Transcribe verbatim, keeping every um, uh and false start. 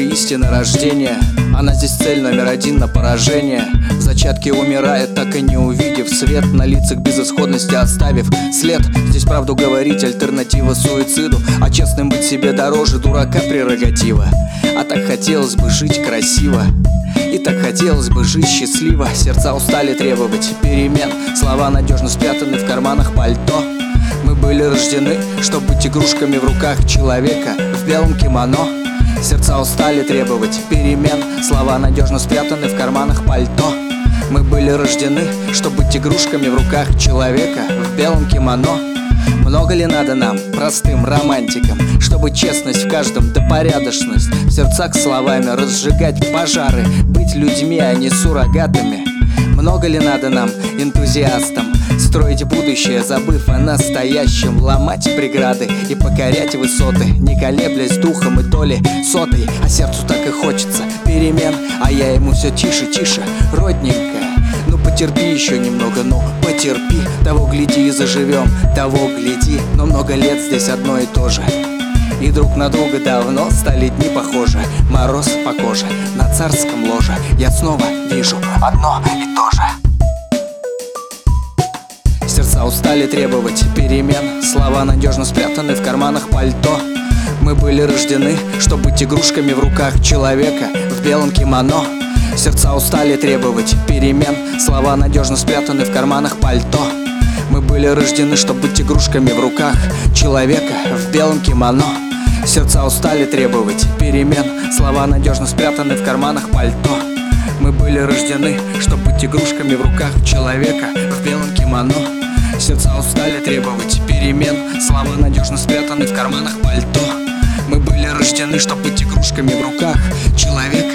истина рождения. Она здесь цель номер один на поражение. В зачатке умирает, так и не увидев свет, на лицах безысходности оставив след. Здесь правду говорить альтернатива суициду, а честным быть себе дороже дурака прерогатива. А так хотелось бы жить красиво, и так хотелось бы жить счастливо. Сердца устали требовать перемен, слова надежно спрятаны в карманах пальто. Мы были рождены, чтобы быть игрушками в руках человека в белом кимоно. Сердца устали требовать перемен, слова надежно спрятаны в карманах пальто. Мы были рождены, чтобы быть игрушками в руках человека в белом кимоно. Много ли надо нам, простым романтикам, чтобы честность в каждом да порядочность в сердцах словами разжигать пожары, быть людьми, а не суррогатами? Много ли надо нам, энтузиастам, строить будущее, забыв о настоящем, ломать преграды и покорять высоты, не колеблясь духом и долей сотой? А сердцу так и хочется перемен, а я ему все тише, тише, родненькая. Ну потерпи еще немного, ну потерпи, того гляди и заживем, того гляди. Но много лет здесь одно и то же, и друг на друга давно стали дни похожи. Мороз по коже на царском ложе, я снова вижу одно и то же. Сердца устали требовать перемен, слова надежно спрятаны в карманах пальто. Мы были рождены, чтобы быть игрушками в руках человека в белом кимоно. Сердца устали требовать перемен, слова надежно спрятаны в карманах пальто. Мы были рождены, чтобы быть игрушками в руках человека в белом кимоно. Сердца устали требовать перемен, слова надежно спрятаны в карманах пальто. Мы были рождены, чтобы быть игрушками в руках человека в белом кимоно. Сердца устали требовать перемен, слова надежно спрятаны в карманах пальто. Мы были рождены, чтобы быть игрушками в руках человека